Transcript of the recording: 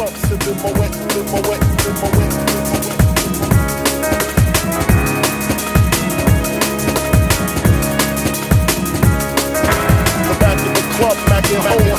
cup, sipping my wet, sipping my wet, sipping my wet, sipping my wet. The back of the club, macking home.